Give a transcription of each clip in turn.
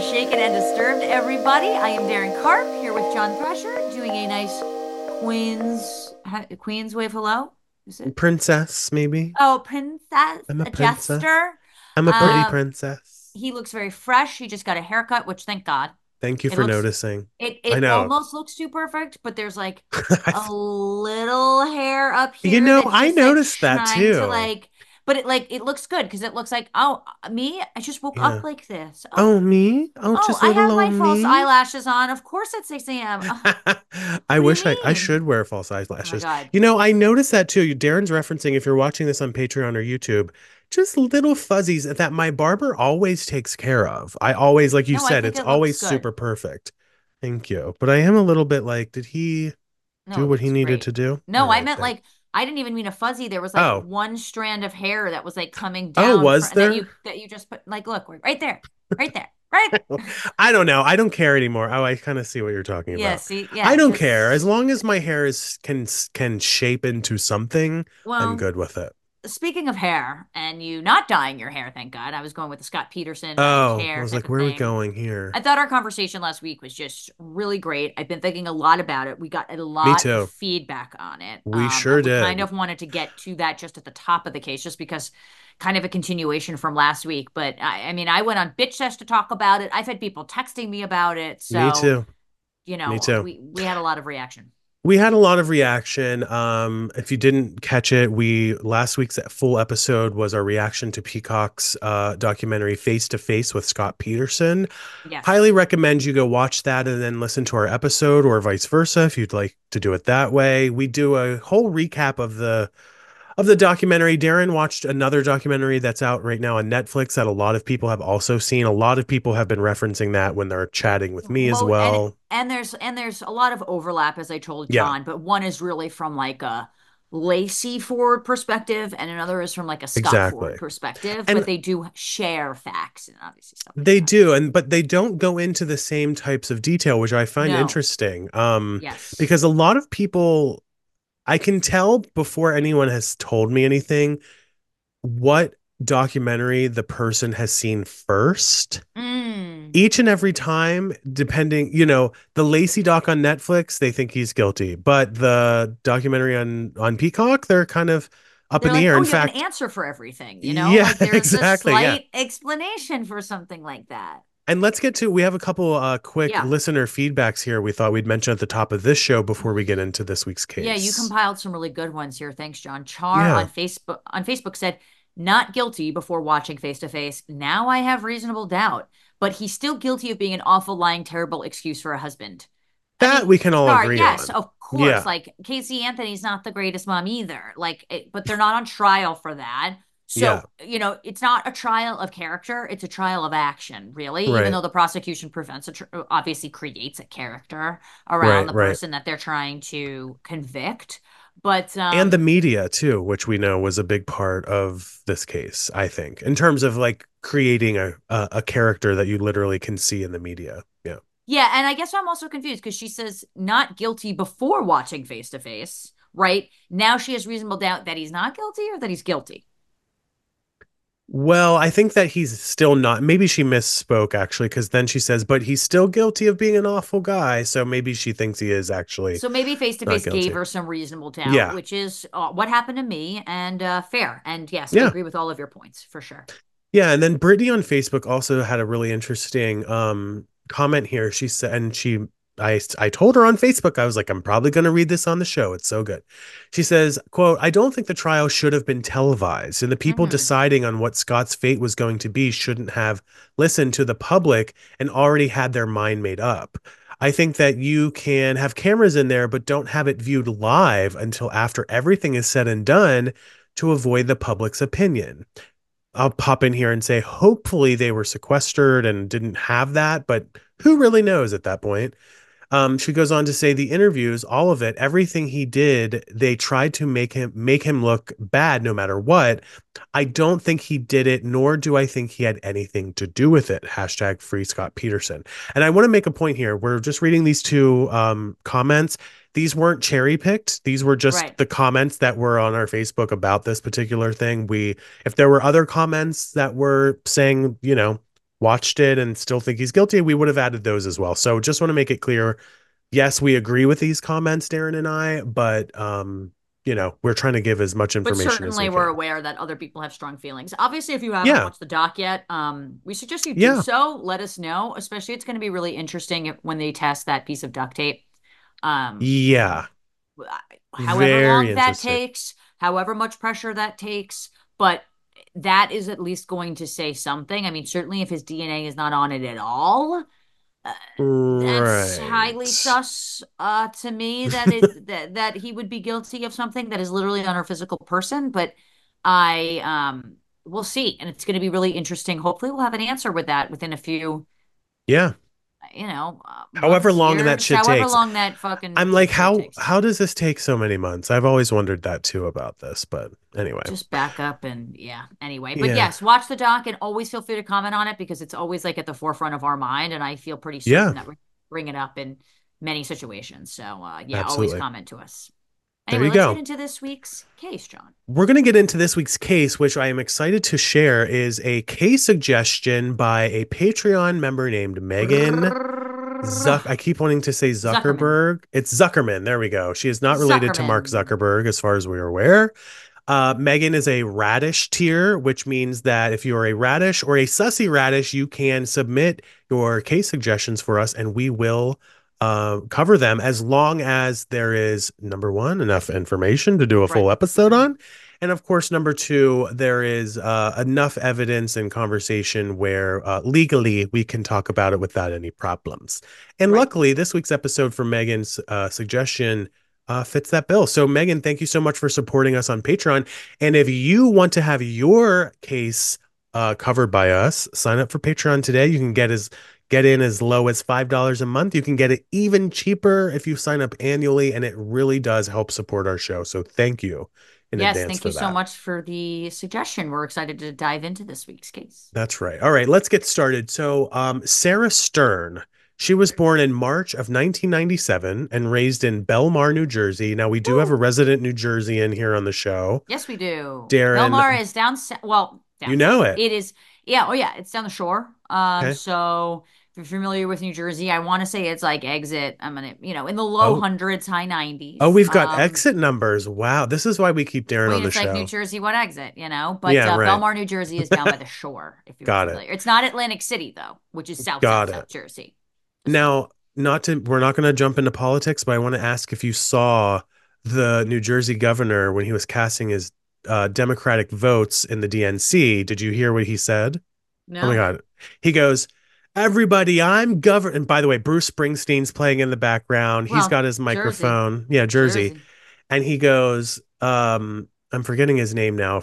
Shaken and Disturbed, everybody. I am Darren Karp here with John Thresher doing a nice Queen's Wave hello. Is it? Princess, maybe. Oh, princess, I'm a a princess. jester. I'm a pretty Um, princess. he looks very fresh. He just got a haircut, which thank God. Thank you It for looks noticing. it I it know. almost looks too perfect, but there's like a little hair up You here know, that's I just like noticed that trying to too. like, but it looks good because it looks like, oh, me, I just woke up Yeah. like this. Oh, me? Oh, Oh, just I little have old my false me? eyelashes on. Of course at 6 a.m. Oh, I what do you wish I mean? should wear false Oh my eyelashes. God. You know, I noticed that too. Darren's referencing, if you're watching this on Patreon or YouTube, just little fuzzies that my barber always takes care of. I always, like you No, I said, think it's it looks always good. super perfect. Thank you. But I am a little bit like, did he No, do it what he looks needed to great. do? All No, I right, meant thanks. like I didn't even mean a fuzzy. There was like Oh, one strand of hair that was like coming oh, down was from there? that you just put like look right there, right there, right. I don't know. I don't care anymore. Oh, I kind of see what you're talking Yeah, about. see, I yeah, don't care as because long as my hair is can shape into something. I'm well, good with it. speaking of hair and you not dyeing your hair, thank God. I was going with the Scott Peterson Oh, I hair was type like, of where are we thing. going here? I thought our conversation last week was just really great. I've been thinking a lot about it. We got a Me lot of too. feedback on it. We And sure we kind did. of wanted to get to that just at the top of the case, just because kind of a continuation from last week. But I mean, I went on Bitch Sesh to talk about it. I've had people texting me about it. Me So, too. Me too. we had a lot of reaction. We had a lot of reaction. If you didn't catch it, we last week's full episode was our reaction to Peacock's documentary Face to Face with Scott Peterson. Yes. Highly recommend you go watch that and then listen to our episode, or vice versa if you'd like to do it that way. We do a whole recap of the documentary. Darren watched another documentary that's out right now on Netflix that a lot of people have also seen. A lot of people have been referencing that when they're chatting with me as Mo well. and there's a lot of overlap, as I told Yeah, John, but one is really from like a Lacey Ford perspective and another is from like a Scott exactly. Ford perspective, but And they do share facts and obviously stuff like they that. do, and but they don't go into the same types of detail, which I find No. interesting. Yes. Because a lot of people, I can tell before anyone has told me anything what documentary the person has seen first. Mm. Each and every time, depending, the Lacey doc on Netflix, they think he's guilty, but the documentary on Peacock, they're kind of up They're in the like, air. oh, In you have an fact, answer for everything, you know? yeah, Like there's a exactly, yeah. slight explanation for something like that. And let's get to, we have a couple quick Yeah. listener feedbacks here we thought we'd mention at the top of this show before we get into this week's Yeah, you case. compiled some really good ones here. Thanks, John. Char Yeah. on Facebook said, not guilty before watching Face to Face. Now I have reasonable doubt, but he's still guilty of being an awful, lying, terrible excuse for a husband. I That mean, we can all sorry, agree yes, on. of course. Yeah. Like Casey Anthony's not the greatest mom either. But they're not on trial for that. Yeah. So, it's not a trial of character, it's a trial of action, really, even Right. though the prosecution obviously creates a character around Right. the Right. person that they're trying to convict. But And the media too, which we know was a big part of this case, I think, in terms of like creating a character that you literally can see in the media. Yeah. yeah, and I guess I'm also confused because she says not guilty before watching Face to Face, right? Now she has reasonable doubt that he's not guilty or that he's guilty. Well, I think that he's still not. Maybe she misspoke actually, because then she says, but he's still guilty of being an awful guy. So maybe she thinks he is actually So maybe Face to not Face gave guilty. her some reasonable doubt, Yeah. which is what happened to me and fair. And yes, I Yeah. agree with all of your points for sure. Yeah. And then Brittany on Facebook also had a really interesting comment here. She said, and I told her on Facebook, I was like, I'm probably going to read this on the show. It's so good. She says, quote, I don't think the trial should have been televised, and the people Hmm. deciding on what Scott's fate was going to be shouldn't have listened to the public and already had their mind made up. I think that you can have cameras in there, but don't have it viewed live until after everything is said and done to avoid the public's opinion. I'll pop in here and say, hopefully they were sequestered and didn't have that, but who really knows at that point? She goes on to say the interviews, all of it, everything he did, they tried to make him look bad no matter what. I don't think he did it, nor do I think he had anything to do with it. Hashtag free Scott Peterson. And I want to make a point here. We're just reading these two comments. These weren't cherry picked. These were just Right. the comments that were on our Facebook about this particular thing. If there were other comments that were saying, watched it and still think he's guilty, we would have added those as well. So just want to make it clear. Yes, we agree with these comments, Darren and I, but we're trying to give as much But information as we certainly we're can. aware that other people have strong feelings. Obviously, if you haven't Yeah. watched the doc yet, we suggest you do Yeah. so. Let us know. Especially, it's going to be really interesting when they test that piece of duct tape. You know, Yeah. however Very long that interesting. takes, however much pressure that takes, but that is at least going to say something. I mean, certainly if his DNA is not on it at all, uh, that's highly Right. sus to me that that he would be guilty of something that is literally on a physical person. But I we'll see, and it's going to be really interesting. Hopefully, we'll have an answer with that within a few, Yeah. However months, long that years, shit however takes. long that fucking I'm like, piece of tape how takes. how does this take so many months? I've always wondered that too about this, but anyway. Just back up and yeah. Anyway, but Yeah. yes, watch the doc and always feel free to comment on it because it's always like at the forefront of our mind, and I feel pretty Yeah, certain that we bring it up in many situations. So yeah, always absolutely. comment to us. There Anyway, you let's get go. into this week's case, John. We're going to get into this week's case, which I am excited to share is a case suggestion by a Patreon member named Megan I keep wanting to say Zuckerman. Zuckerberg. It's Zuckerman. There we go. She is not related to Mark Zuckerman. Zuckerberg, as far as we are aware. Megan is a radish tier, which means that if you are a radish or a sussy radish, you can submit your case suggestions for us and we will cover them as long as there is, number one, enough information to do a Right. full episode on. And of course, number two, there is enough evidence and conversation where legally we can talk about it without any problems. And Right. luckily, this week's episode from Megan's suggestion fits that bill. So, Megan, thank you so much for supporting us on Patreon. And if you want to have your case covered by us, sign up for Patreon today. You can get in as low as $5 a month. You can get it even cheaper if you sign up annually, and it really does help support our show. So, thank you in Yes, advance thank you for so that. much for the suggestion. We're excited to dive into this week's case. That's right. All right, let's get started. So, Sarah Stern, she was born in March of 1997 and raised in Belmar, New Jersey. Now, we do have a Woo! resident New Jerseyan here on the show. Yes, we do. Belmar Darren, is down, well, you down know south. it. It is, yeah, oh yeah, it's down the shore. Okay. So if you're familiar with New Jersey, I want to say it's like exit. I'm gonna, in the low Oh, hundreds, high oh, 90s. we've got exit numbers. Wow. This is why we keep Darren I on mean, the it's like New show. Jersey, what exit, But Yeah, right. Belmar, New Jersey is down by the shore, if you're Got it. familiar. It's not Atlantic City though, which is Got South it. Jersey. Just saying. Now, not to, we're not going to jump into politics, but I want to ask if you saw the New Jersey governor when he was casting his Democratic votes in the DNC. Did you hear what he said? Oh my No? God. He goes, everybody, I'm governor. And by the way, Bruce Springsteen's playing in the background. He's Well, got his Jersey. microphone. Yeah, Jersey. Jersey. And he goes, I'm forgetting his name now.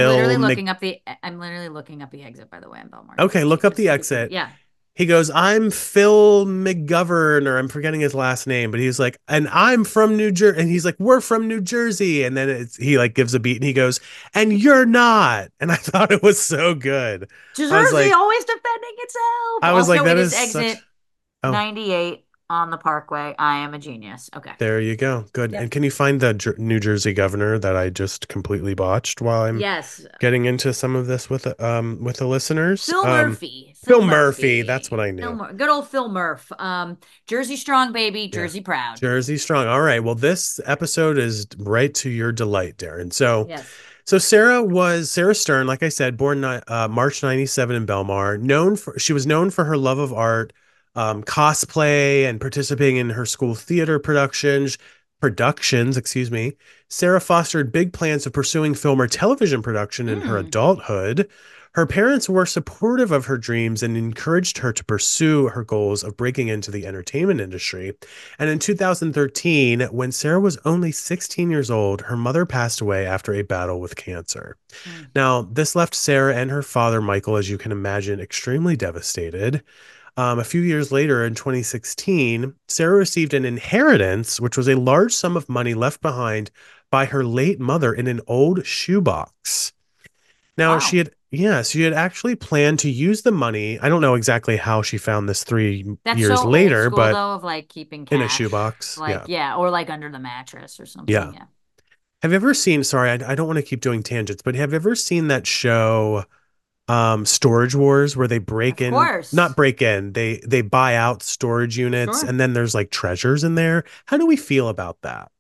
I'm literally looking up the exit, by the way, in Belmar, New Okay, Jersey, look up just the to be clear. exit. Yeah. He goes, I'm Phil McGovern, or I'm forgetting his last name, but he's like, and I'm from New Jersey. And he's like, we're from New Jersey. And then he like gives a beat and he goes, and you're not. And I thought it was so good. I was Jersey like, always defending itself. I was like, Also, that it is is such, exit oh, 98 on the Parkway. I am a genius. Okay. there you go. Good. Yep. And can you find the New Jersey governor that I just completely botched while I'm Yes. getting into some of this with the listeners? Phil Murphy. Phil Phil Murphy, that's what Murphy. I knew. Good old Phil Murph. Jersey strong, baby. Yeah. Jersey proud. Jersey strong. All right. Well, this episode is right to your delight, Darren. So, Yes. so Sarah Stern, like I said, born March 97 in Belmar. She was known for her love of art, cosplay, and participating in her school theater productions, excuse me. Sarah fostered big plans of pursuing film or television production in her Hmm. adulthood. Her parents were supportive of her dreams and encouraged her to pursue her goals of breaking into the entertainment industry. And in 2013, when Sarah was only 16 years old, her mother passed away after a battle with cancer. Hmm. Now, this left Sarah and her father, Michael, as you can imagine, extremely devastated. A few years later, in 2016, Sarah received an inheritance, which was a large sum of money left behind by her late mother in an old shoebox. Now, Wow. she had actually planned to use the money. I don't know exactly how she found this three That's years so old later, school but though, of like keeping in a cash. shoebox. Like, Yeah. yeah, or like under the mattress or something. Yeah. Yeah. Have you ever seen, sorry, I don't want to keep doing tangents, but have you ever seen that show? Storage Wars where they break Of in, not course. break in, they buy out storage units Sure. and then there's like treasures in there. How do we feel about that?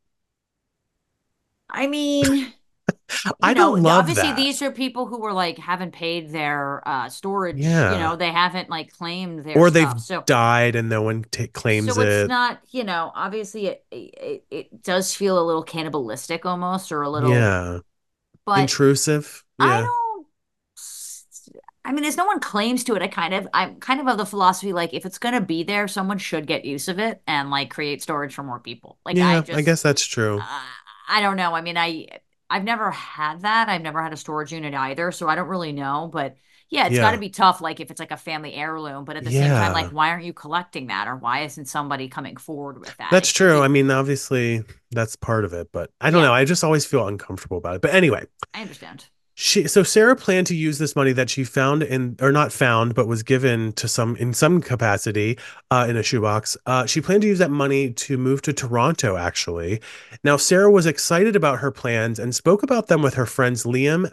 I mean, I don't love obviously that. these are people who were like haven't paid their storage, Yeah. they haven't like claimed their Or they've stuff. So died and no one claims it's it. not, obviously it does feel a little cannibalistic almost or a little, Yeah. but Intrusive. I Yeah. don't I mean, as no one claims to it, I'm kind of the philosophy like if it's gonna be there, someone should get use of it and like create storage for more people. Like Yeah, I guess that's true. uh, I don't know. I mean, I've never had that. I've never had a storage unit either, so I don't really know. But yeah, it's got to Yeah. be tough. Like if it's like a family heirloom, but at the same time, like Yeah. why aren't you collecting that, or why isn't somebody coming forward with that? That's It could true. I be. mean, obviously that's part of it, but I don't Yeah, know. I just always feel uncomfortable about it. But anyway, I understand. so Sarah planned to use this money that she found in, or not found, but was given to some in some capacity in a shoebox. She planned to use that money to move to Toronto, actually. Now, Sarah was excited about her plans and spoke about them with her friends Liam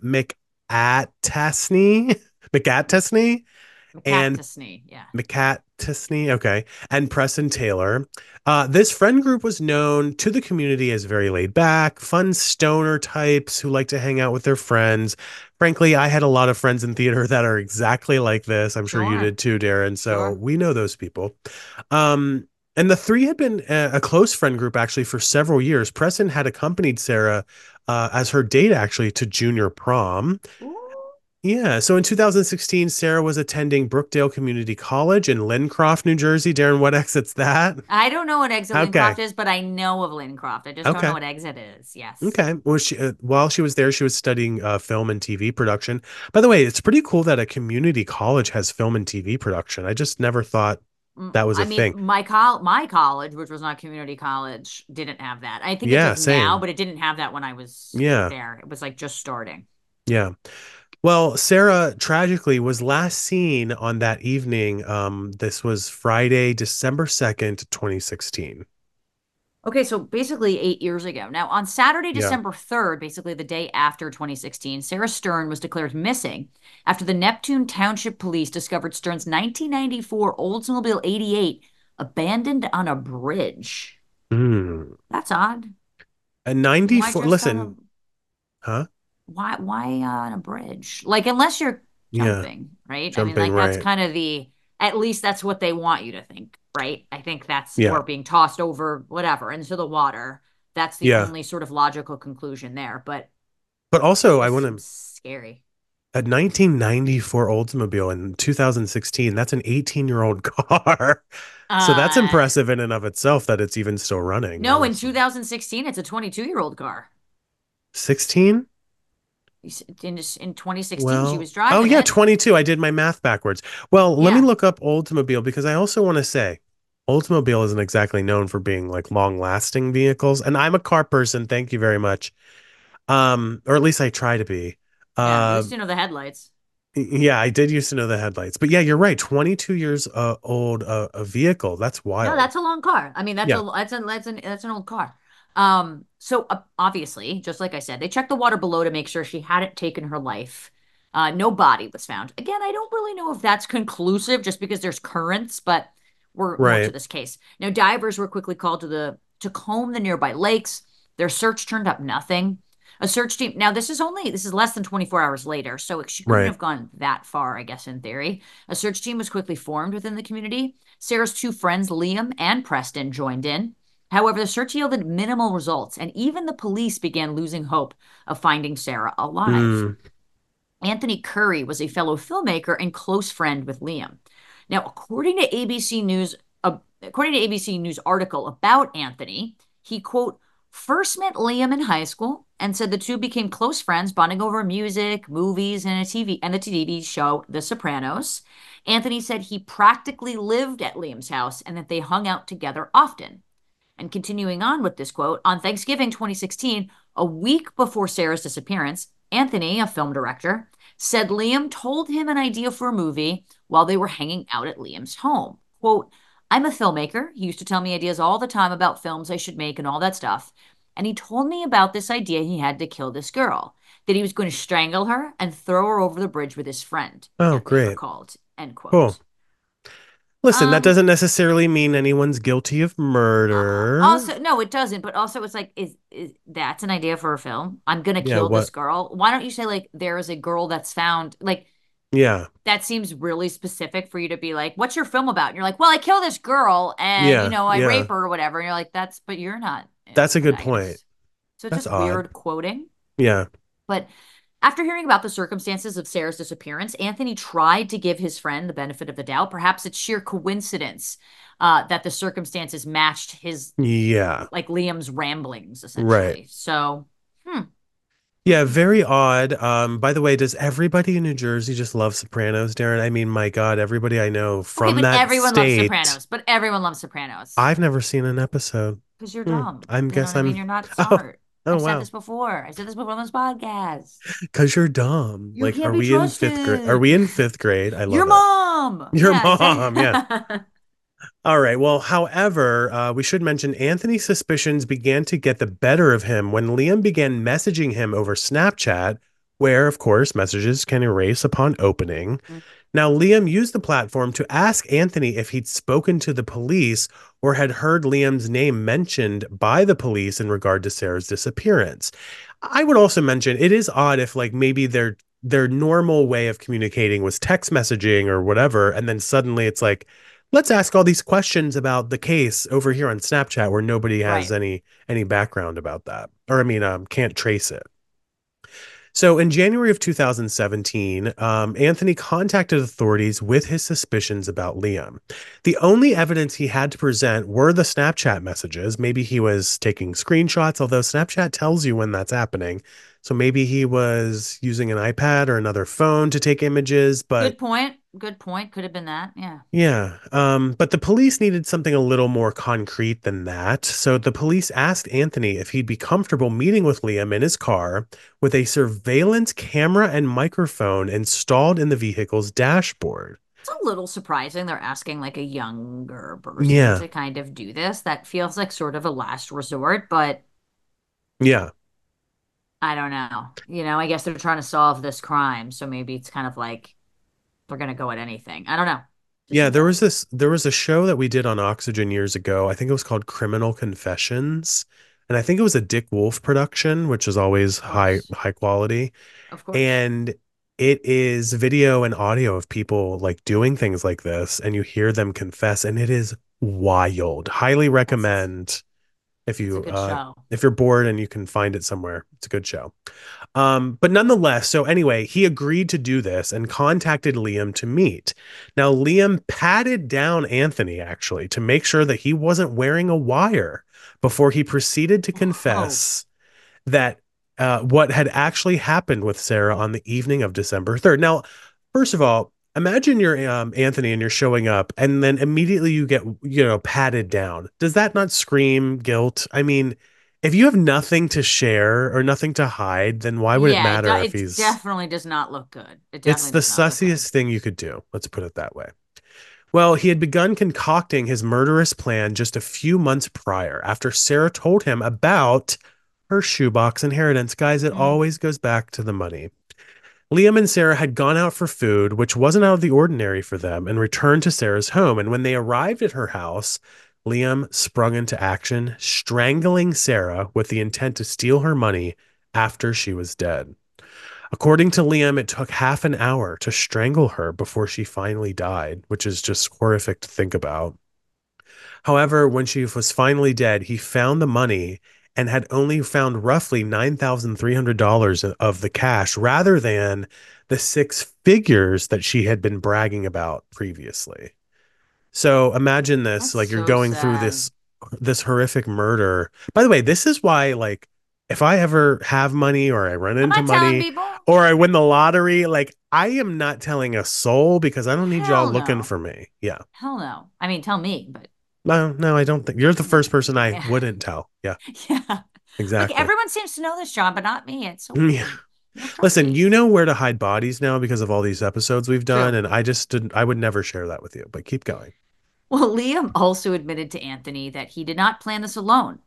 McAtasney, McAtasney and McCactusney. Yeah. McCartney, okay, and Preston Taylor. This friend group was known to the community as very laid back, fun stoner types who like to hang out with their friends. Frankly, I had a lot of friends in theater that are exactly like this. I'm sure you Sure. did too, Darren. So Sure. we know those people. Um, and the three had been a close friend group actually for several years. Preston had accompanied Sarah as her date actually to junior prom. Ooh. Yeah. So in 2016, Sarah was attending Brookdale Community College in Lincroft, New Jersey. Darren, what exit's that? I don't know what exit Okay. Lincroft is, but I know of Lincroft. I just don't know Okay. what exit is. Yes. Okay. Well, while she was there, she was studying film and TV production. By the way, it's pretty cool that a community college has film and TV production. I just never thought that was I a mean, thing. my college, which was not community college, didn't have that. I think it Yeah, does now, same. but it didn't have that when I was Yeah. there. It was like just starting. Yeah. Well, Sarah tragically was last seen on that evening. This was Friday, December 2nd, 2016. Okay, so basically 8 years ago. Now, on Saturday, Yeah. December 3rd, basically the day after 2016, Sarah Stern was declared missing after the Neptune Township Police discovered Stern's 1994 Oldsmobile 88 abandoned on a bridge. Mm. That's odd. A Why 94, just on a listen, huh? why on a bridge? Like unless you're Yeah, jumping, right? I mean, jumping, like that's right. kind of the at least that's what they want you to think, right? I think that's Yeah, or being tossed over whatever into the water. That's the yeah. only sort of logical conclusion there, but But also, I just want to, seems scary. a 1994 Oldsmobile in 2016, that's an 18-year-old car. So that's Uh impressive in and of itself that it's even still running, no, in honestly. 2016 it's a 22-year-old car. 16? In 2016 she Well, was oh driving yeah, it. 22. I did my math backwards. Well, let me Yeah. look up Oldsmobile because I also want to say Oldsmobile isn't exactly known for being like long-lasting vehicles, and I'm a car person, thank you very much. Or at least I try to be. Yeah, at Uh, least you know the headlights. yeah, I did used to know the headlights, but yeah, you're right. 22 years old, a vehicle. That's No, wild. that's a long car. I mean, Yeah, that's an old car. So obviously, just like I said, they checked the water below to make sure she hadn't taken her life. No body was found. Again, I don't really know if that's conclusive just because there's currents, but we're more to right, this case. Now, divers were quickly called to comb the nearby lakes. Their search turned up nothing. A search team. Now, this is less than 24 hours later, so she couldn't right. have gone that far, I guess, in theory. A search team was quickly formed within the community. Sarah's two friends, Liam and Preston, joined in. However, the search yielded minimal results, and even the police began losing hope of finding Sarah alive. Mm, Anthony Curry was a fellow filmmaker and close friend with Liam. Now, according to ABC News article about Anthony, he quote first met Liam in high school and said the two became close friends, bonding over music, movies, and the TV show The Sopranos. Anthony said he practically lived at Liam's house and that they hung out together often. And continuing on with this quote, on Thanksgiving 2016, a week before Sarah's disappearance, Anthony, a film director, said Liam told him an idea for a movie while they were hanging out at Liam's home. Quote, I'm a filmmaker. He used to tell me ideas all the time about films I should make and all that stuff. And he told me about this idea he had to kill this girl, that he was going to strangle her and throw her over the bridge with his friend, Oh, Anthony great. recalled, end Cool. quote. Listen, that Um, doesn't necessarily mean anyone's guilty of murder. Also, no, it doesn't. But also, it's like, is that's an idea for a film? I'm gonna Yeah, kill this what? girl. Why don't you say like there is a girl that's found? Like Yeah. that seems really specific for you to be like, what's your film about? And you're like, well, I kill this girl and Yeah. I Yeah. rape her or whatever. And you're like, that's but you're not a That's a good point. protagonist. So it's That's just odd. weird quoting. Yeah. But after hearing about the circumstances of Sarah's disappearance, Anthony tried to give his friend the benefit of the doubt. Perhaps it's sheer coincidence that the circumstances matched his, Yeah. like Liam's ramblings, Right. essentially. So, hmm. Yeah, very odd. By the way, does everybody in New Jersey just love Sopranos, Darren? I mean, my God, everybody I know Okay, from but that everyone loves state, Sopranos. But everyone loves Sopranos I've never seen an episode. because you're Hmm. dumb. I You know guess what I mean? I'm, You're not oh, smart. oh I've said wow. this before. I said this before on this podcast. Because you're dumb. You Like, can't are be we in fifth grade? Are trusted. we in fifth grade? I Your love it. mom. Your Yeah, mom, yeah. exactly. All right. Well, however, we should mention Anthony's suspicions began to get the better of him when Liam began messaging him over Snapchat, where, of course, messages can erase upon opening. Now, Liam used the platform to ask Anthony if he'd spoken to the police or had heard Liam's name mentioned by the police in regard to Sarah's disappearance. I would also mention it is odd if, like, maybe their normal way of communicating was text messaging or whatever, and then suddenly it's like, let's ask all these questions about the case over here on Snapchat where nobody has Right. any background about that, or I mean, can't trace it. So in January of 2017, Anthony contacted authorities with his suspicions about Liam. The only evidence he had to present were the Snapchat messages. Maybe he was taking screenshots, although Snapchat tells you when that's happening. So maybe he was using an iPad or another phone to take images, but Good point. Good point. Could have been that. Yeah. yeah. But the police needed something a little more concrete than that. So the police asked Anthony if he'd be comfortable meeting with Liam in his car with a surveillance camera and microphone installed in the vehicle's dashboard. It's a little surprising they're asking like a younger person Yeah. to kind of do this. That feels like sort of a last resort, but Yeah. I don't know. I guess they're trying to solve this crime, so maybe it's kind of like they're gonna go at anything. I don't know. Just Yeah, a thought. there was a show that we did on Oxygen years ago. I think it was called Criminal Confessions. And I think it was a Dick Wolf production, which is always Of course. high quality. Of course. And it is video and audio of people like doing things like this, and you hear them confess, and it is wild. Highly That's recommend it's a good show. if you're bored and you can find it somewhere. It's a good show. But nonetheless, so anyway, he agreed to do this and contacted Liam to meet. Now, Liam patted down Anthony actually to make sure that he wasn't wearing a wire before he proceeded to Whoa. confess that what had actually happened with Sarah on the evening of December 3rd. Now, first of all, imagine you're Anthony and you're showing up and then immediately you get, patted down. Does that not scream guilt? I mean, if you have nothing to share or nothing to hide, then why would it Yeah, matter if it he's. definitely does not look good. It It's definitely the does not look good. sussiest thing you could do. Let's put it that way. Well, he had begun concocting his murderous plan just a few months prior after Sarah told him about her shoebox inheritance. Guys, it Mm. always goes back to the money. Liam and Sarah had gone out for food, which wasn't out of the ordinary for them, and returned to Sarah's home. And when they arrived at her house, Liam sprung into action, strangling Sarah with the intent to steal her money after she was dead. According to Liam, it took half an hour to strangle her before she finally died, which is just horrific to think about. However, when she was finally dead, he found the money and had only found roughly $9,300 of the cash rather than the six figures that she had been bragging about previously. So imagine this, That's like you're so going through sad. this horrific murder. By the way, this is why like if I ever have money or I run Am into I telling money people? or I win the lottery, like I am not telling a soul because I don't need y'all Hell looking no. for me. Yeah. Hell no. I mean, tell me, but No, no, I don't think you're the first person I yeah. wouldn't tell. Yeah, Yeah. Like exactly. everyone seems to know this, John, but not me. It's so Yeah. weird. You don't trust Listen, me. you know where to hide bodies now because of all these episodes we've done, True. and I just didn't, I would never share that with you, but keep going. Well, Liam also admitted to Anthony that he did not plan this alone.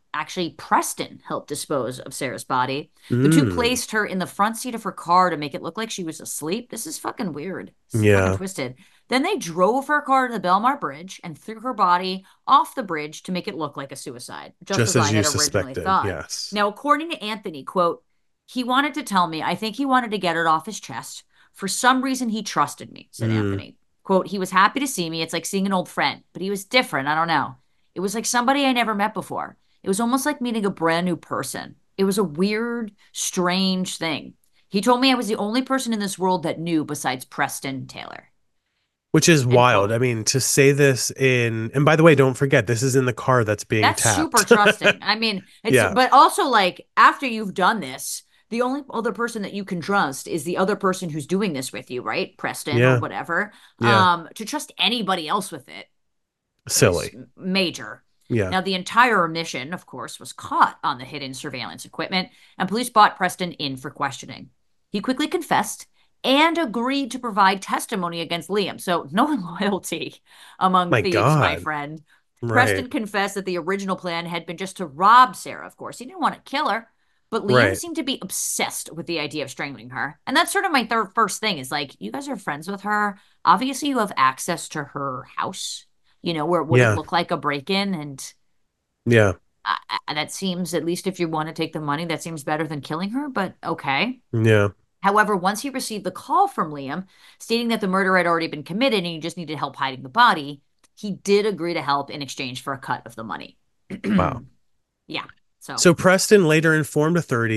actually Preston helped dispose of Sarah's body. The two Mm. placed her in the front seat of her car to make it look like she was asleep. This is fucking weird. It's fucking Yeah. twisted. Then they drove her car to the Belmar Bridge and threw her body off the bridge to make it look like a suicide, just Just as as I you had originally suspected. thought. Yes. Now, according to Anthony, quote, he wanted to tell me, I think he wanted to get it off his chest. For some reason, he trusted me, said Mm. Anthony. Quote, he was happy to see me. It's like seeing an old friend, but he was different. I don't know. It was like somebody I never met before. It was almost like meeting a brand new person. It was a weird, strange thing. He told me I was the only person in this world that knew besides Preston Taylor. Which is End wild. quote. I mean, to say this in, and by the way, don't forget, this is in the car that's being That's super tapped. trusting. I mean, it's, Yeah. but also like after you've done this, the only other person that you can trust is the other person who's doing this with you, right? Preston or Yeah. whatever. Yeah. To trust anybody else with it is Silly. major. Yeah. Now, the entire mission, of course, was caught on the hidden surveillance equipment, and police brought Preston in for questioning. He quickly confessed and agreed to provide testimony against Liam. So, no loyalty among My thieves, my God. friend. Right. Preston confessed that the original plan had been just to rob Sarah, of course. He didn't want to kill her, but Liam Right. seemed to be obsessed with the idea of strangling her. And that's sort of my first thing is like, you guys are friends with her. Obviously, you have access to her house, where it wouldn't Yeah. look like a break in. And Yeah. that seems, at least if you want to take the money, that seems better than killing her, but okay. Yeah. However, once he received the call from Liam stating that the murder had already been committed and he just needed help hiding the body, he did agree to help in exchange for a cut of the money. Wow. Yeah. So, So Preston later informed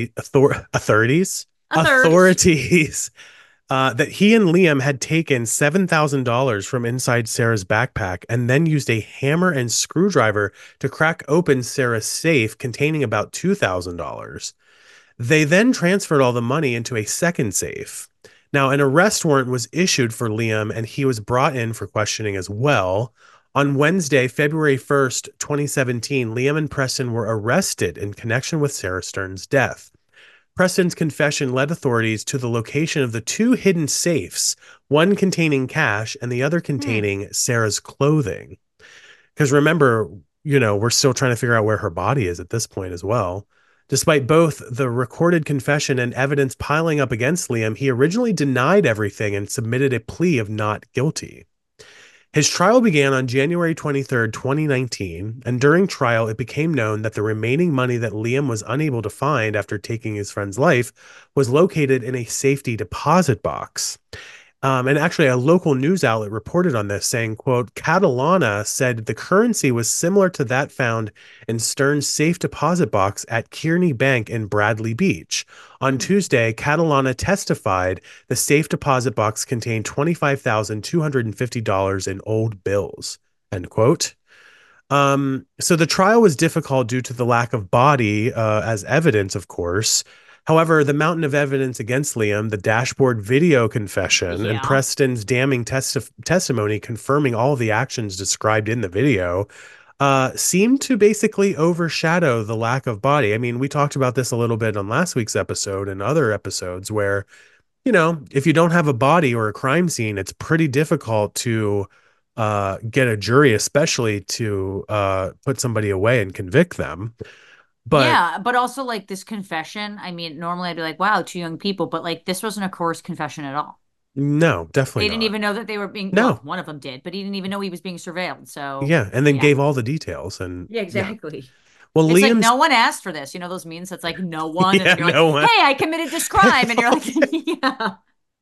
authorities. authorities that he and Liam had taken $7,000 from inside Sarah's backpack and then used a hammer and screwdriver to crack open Sarah's safe containing about $2,000. They then transferred all the money into a second safe. Now, an arrest warrant was issued for Liam and he was brought in for questioning as well. On Wednesday, February 1st, 2017, Liam and Preston were arrested in connection with Sarah Stern's death. Preston's confession led authorities to the location of the two hidden safes, one containing cash and the other Hmm. containing Sarah's clothing. Because remember, we're still trying to figure out where her body is at this point as well. Despite both the recorded confession and evidence piling up against Liam, he originally denied everything and submitted a plea of not guilty. His trial began on January 23rd, 2019, and during trial, it became known that the remaining money that Liam was unable to find after taking his friend's life was located in a safety deposit box. And actually, a local news outlet reported on this saying, quote, Catalana said the currency was similar to that found in Stern's safe deposit box at Kearney Bank in Bradley Beach. On Hmm. Tuesday, Catalana testified the safe deposit box contained $25,250 in old bills, end quote. So the trial was difficult due to the lack of body as evidence, of course. However, the mountain of evidence against Liam, the dashboard video confession, and Yeah. Preston's damning testimony confirming all of the actions described in the video seemed to basically overshadow the lack of body. I mean, we talked about this a little bit on last week's episode and other episodes where, if you don't have a body or a crime scene, it's pretty difficult to get a jury, especially to put somebody away and convict them. But Yeah, but also like this confession. I mean, normally I'd be like, wow, two young people, but like this wasn't a coerced confession at all. no, definitely They didn't not. even know that they were being, well, No. one of them did, but he didn't even know he was being surveilled. So, Yeah. And then yeah. gave all the details. And Yeah, yeah. exactly. Well, It's like Liam's, no one asked for this. You know those memes that's like no one, and yeah, then you're like, no one. "Hey, I committed this crime," and you're like, "Yeah."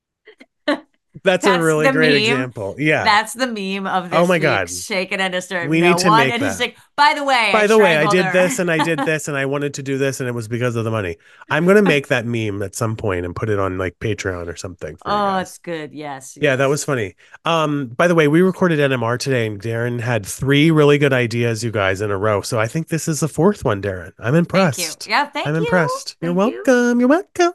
That's a That's really the great meme. example. Yeah. That's the meme of Oh this my week's God. Shaken and Disturbed. We need No to one, make and he's that. like, "By the way, I By the way, I strangled did her." this and I did this and I wanted to do this and it was because of the money. I'm going to make that meme at some point and put it on like Patreon or something for you Oh, guys. it's good. Yes, Yeah, that yes. was funny. By the way, we recorded NMR today and Darren had three really good ideas, you guys, in a row. So I think this is the fourth one, Darren. I'm Thank you. impressed. Yeah, I'm thank you. impressed. You're Thank you. welcome. You're welcome.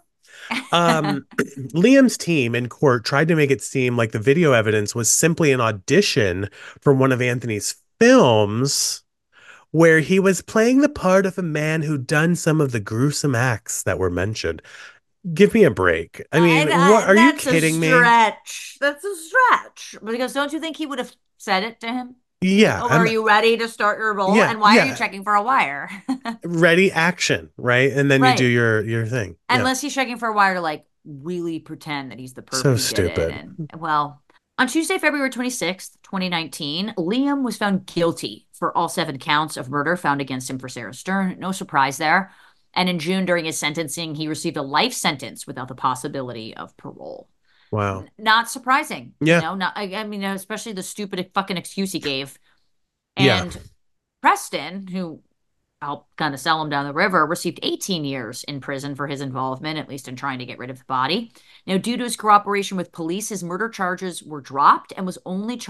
Liam's team in court tried to make it seem like the video evidence was simply an audition for one of Anthony's films where he was playing the part of a man who'd done some of the gruesome acts that were mentioned. Give me a break. I mean, what are you That's a kidding me? stretch. That's a stretch. Because don't you think he would have said it to him? Yeah, Oh, are I'm you ready to start your roll? yeah, And why are you yeah. checking for a wire? Ready, action, right? And then you do Right. your thing. Yeah. Unless he's checking for a wire to like really pretend that he's the perp So who did it. stupid. And well, on Tuesday, February 26th, 2019, Liam was found guilty for all 7 counts of murder found against him for Sarah Stern. No surprise there. And in June, during his sentencing, he received a life sentence without the possibility of parole. Wow. Not surprising, Yeah. not, I mean, especially the stupid fucking excuse he gave. Yeah. And Preston, who helped kind of sell him down the river, received 18 years in prison for his involvement, at least in trying to get rid of the body. Now, due to his cooperation with police, his murder charges were dropped and was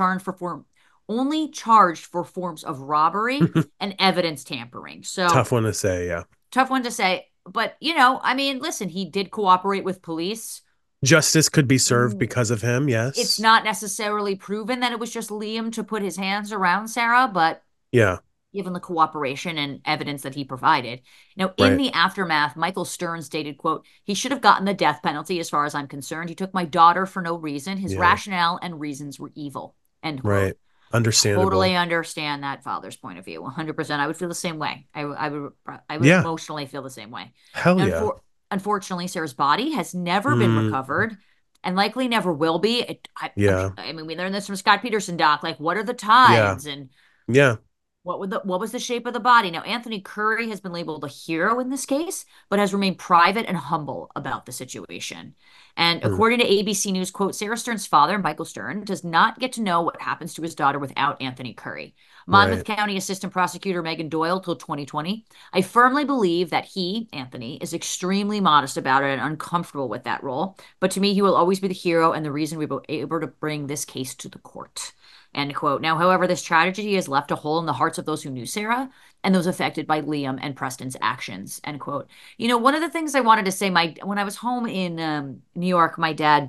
only charged for forms of robbery and evidence tampering. So Tough one to say, yeah. tough one to say. But I mean, listen, he did cooperate with police. Justice could be served because of him, It's yes. not necessarily proven that it was just Liam to put his hands around Sarah, but Yeah, given the cooperation and evidence that he provided. Now, in right. the aftermath, Michael Stern stated, quote, he should have gotten the death penalty as far as I'm concerned. He took my daughter for no reason. His Yeah, rationale and reasons were evil, end quote. right. Understandable. Totally understand that father's point of view. 100%. I would feel the same way. I would Yeah. emotionally feel the same way. Hell Now, yeah. unfortunately, Sarah's body has never been Mm, recovered and likely never will be. yeah. I mean, we learned this from Scott Peterson doc. Like, what are the Yeah. tides and Yeah. what was the shape of the body? Now, Anthony Curry has been labeled a hero in this case, but has remained private and humble about the situation. And Mm, according to ABC News, quote, Sarah Stern's father, Michael Stern, does not get to know what happens to his daughter without Anthony Curry. Monmouth right. County Assistant Prosecutor Megan Doyle told 2020, I firmly believe that he, Anthony, is extremely modest about it and uncomfortable with that role. But to me, he will always be the hero and the reason we were able to bring this case to the court. End quote. Now, however, this tragedy has left a hole in the hearts of those who knew Sarah and those affected by Liam and Preston's actions. End quote. One of the things I wanted to say, my when I was home in New York, my dad,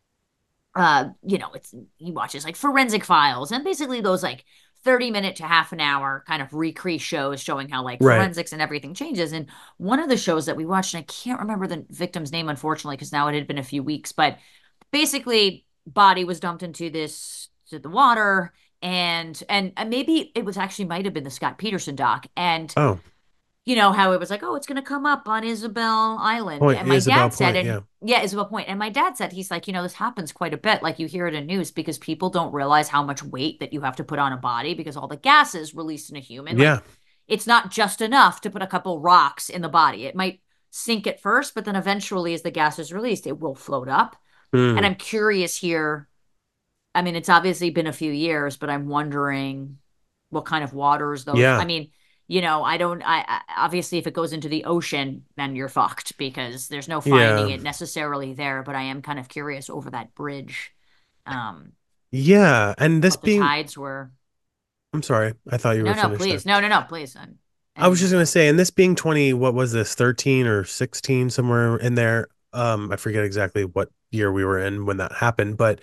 it's he watches like Forensic Files and basically those like 30-minute to half an hour kind of recre shows showing how like Right. forensics and everything changes. And one of the shows that we watched, and I can't remember the victim's name, unfortunately, because now it had been a few weeks, but basically body was dumped into this to the water and maybe it was actually might have been the Scott Peterson doc and Oh, how it was like, oh, it's going to come up on Isabel Island. Point. And my Isabel dad said, Point. and Yeah. yeah, Isabel Point. And my dad said, he's like, this happens quite a bit. Like you hear it in news because people don't realize how much weight that you have to put on a body because all the gases released in a human, like Yeah. it's not just enough to put a couple rocks in the body. It might sink at first, but then eventually, as the gas is released, it will float up. And Mm, I'm curious here. I mean, it's obviously been a few years, but I'm wondering what kind of waters those. I yeah. mean, I don't. Obviously, if it goes into the ocean, then you're fucked because there's no finding Yeah. it necessarily there. But I am kind of curious over that bridge, um, Yeah. And this what the being, tides were. I'm sorry. I thought you were No, no, finished there. please, no, no, no, please. I I didn't was mean just to gonna cut. say, and this being 20, what was this, 13 or 16, somewhere in there. I forget exactly what year we were in when that happened, but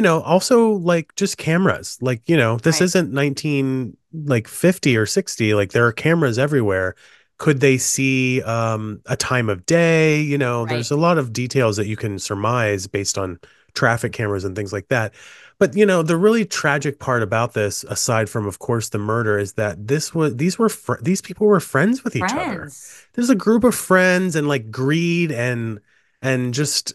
also like just cameras. Like, this Right, isn't 19 like 50 or 60. Like there are cameras everywhere. Could they see a time of day? There's right, a lot of details that you can surmise based on traffic cameras and things like that. But the really tragic part about this, aside from of course the murder, is that these people were friends with each other. friends. There's a group of friends, and like greed and just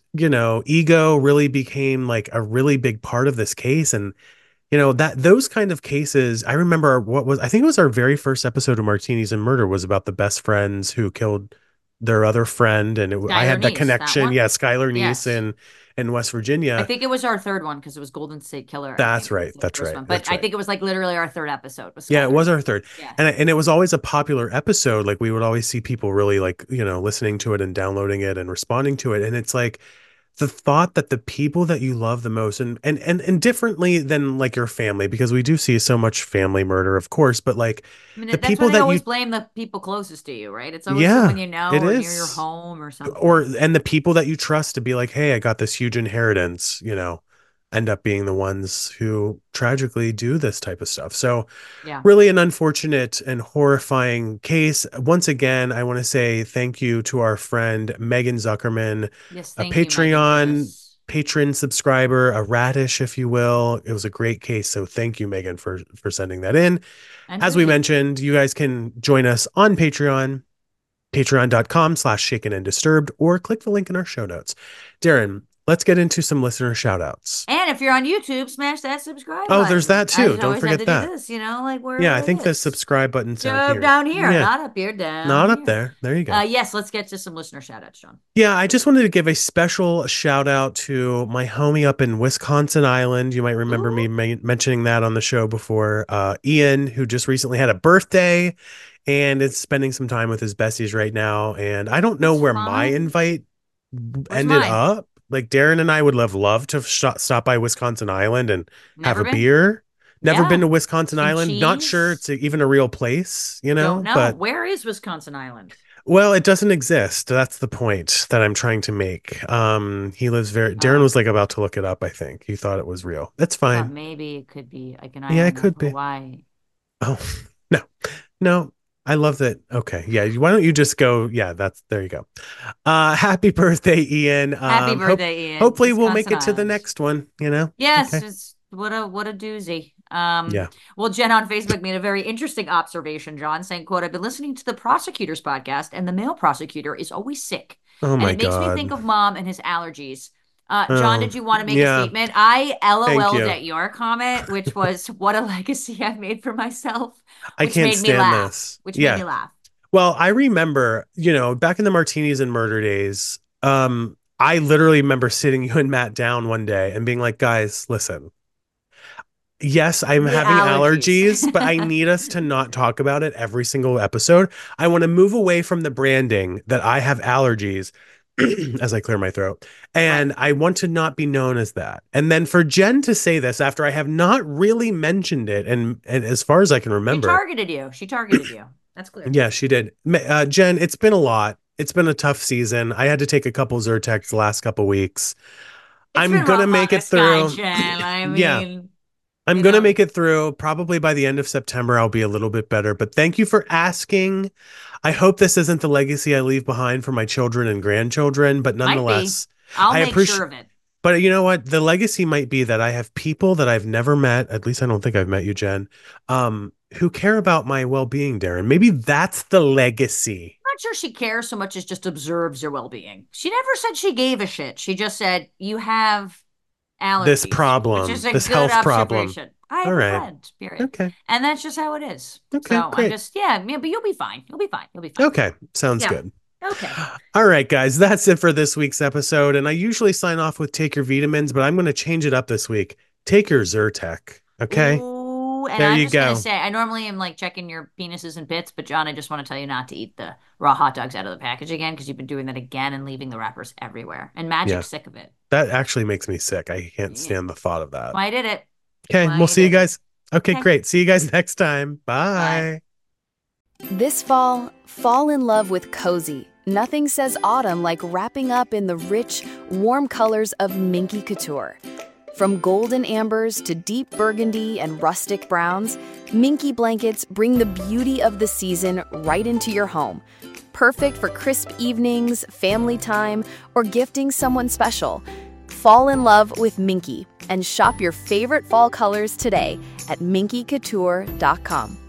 ego really became like a really big part of this case. And that those kind of cases, I remember I think it was our very first episode of Martinis and Murder was about the best friends who killed their other friend, and I Skylar had that Neese, that connection. one. Yeah, Skylar Neese Yes. in West I Virginia. think it was our third one because it was Golden State Killer, I That's think, was right. the That's first right. one. But That's I right. think it was like literally our third episode with Yeah, it Skylar was Neese. our third. Yeah. And it was always a popular episode. Like we would always see people really like, listening to it and downloading it and responding to it. And it's like the thought that the people that you love the most and differently than like your family, because we do see so much family murder, of course, but like I mean, the that's why people they that always you blame the people closest to you, right? It's always someone yeah, you know it or near your is. home or Or something. and the people that you trust to be like, hey, I got this huge inheritance, end up being the ones who tragically do this type of stuff. So Yeah. really an unfortunate and horrifying case. Once again, I want to say thank you to our friend Megan Zuckerman, Yes. a Thank you, Megan, for Patreon this. patron subscriber, a radish, if you will. It was a great case. So thank you, Megan, for sending that in. And As we Susie. mentioned, you guys can join us on Patreon, patreon.com/shaken and disturbed, or click the link in our show notes. Darren, let's get into some listener shout outs. And if you're on YouTube, smash that subscribe Oh, button. there's that I too. just Don't always have forget to do that. this, like Yeah, wherever I it think the is. subscribe button's down here. Down here, Yeah. not up here, down Not here. up there. There you go. Yes, let's get to some listener shout outs, John. Yeah, I just wanted to give a special shout out to my homie up in Wisconsin Island. You might remember me mentioning that on the show before. Ian, who just recently had a birthday and is spending some time with his besties right now. And I don't know where my invite ended up. Like Darren and I would love to stop by Wisconsin Island and have a beer. Never been to Wisconsin Island. Not sure it's even a real place, Don't know. But where is Wisconsin Island? Well, it doesn't exist. That's the point that I'm trying to make. He lives Darren was like about to look it up, I think. He thought it was real. That's fine. Maybe it could be like an Yeah, island it could of be. Hawaii. Oh, no. I love that. Okay. Yeah. Why don't you just go? Yeah, there you go. Happy birthday, Ian. Happy birthday, Ian. Hopefully we'll make it to the next one, Yes. Okay. It's what a doozy. Yeah. Well, Jen on Facebook made a very interesting observation, John, saying, quote, I've been listening to the prosecutor's podcast and the male prosecutor is always sick. Oh my and it makes God. me think of mom and his allergies. John, did you want to make a statement? I LOL'd at your comment, which was what a legacy I made for myself. I can't stand this. Which made me laugh. Well, I remember, back in the Martinis and Murder days, I literally remember sitting you and Matt down one day and being like, guys, listen. Yes, I'm having allergies, but I need us to not talk about it every single episode. I want to move away from the branding that I have allergies as I clear my throat. And I want to not be known as that. And then for Jen to say this after I have not really mentioned it, and as far as I can remember. She targeted you. That's clear. Yeah, she did. Jen, it's been a lot. It's been a tough season. I had to take a couple Zyrtecs the last couple weeks. I'm going to make it through. Jen. I mean, yeah. I'm going to make it through. Probably by the end of September, I'll be a little bit better. But thank you for asking. I hope this isn't the legacy I leave behind for my children and grandchildren, but nonetheless, I'll make sure of it. But you know what? The legacy might be that I have people that I've never met. At least I don't think I've met you, Jen, who care about my well-being, Darren. Maybe that's the legacy. I'm not sure she cares so much as just observes your well-being. She never said she gave a shit. She just said, you have allergies. This problem, which is a this good health problem. I have a friend, period. Okay. And that's just how it is. Okay, so great. but you'll be fine. You'll be fine. Okay, sounds good. Okay. All right, guys, that's it for this week's episode. And I usually sign off with take your vitamins, but I'm going to change it up this week. Take your Zyrtec. Okay. Ooh, and there I'm you just go. Gonna say, I normally am like checking your penises and bits, but John, I just want to tell you not to eat the raw hot dogs out of the package again because you've been doing that again and leaving the wrappers everywhere. And Magic's sick of it. That actually makes me sick. I can't stand the thought of that. Well, I did it. Okay, we'll see you guys. Okay, great. See you guys next time. Bye. This fall in love with Cozy. Nothing says autumn like wrapping up in the rich, warm colors of Minky Couture. From golden ambers to deep burgundy and rustic browns, Minky blankets bring the beauty of the season right into your home. Perfect for crisp evenings, family time, or gifting someone special. Fall in love with Minky and shop your favorite fall colors today at minkycouture.com.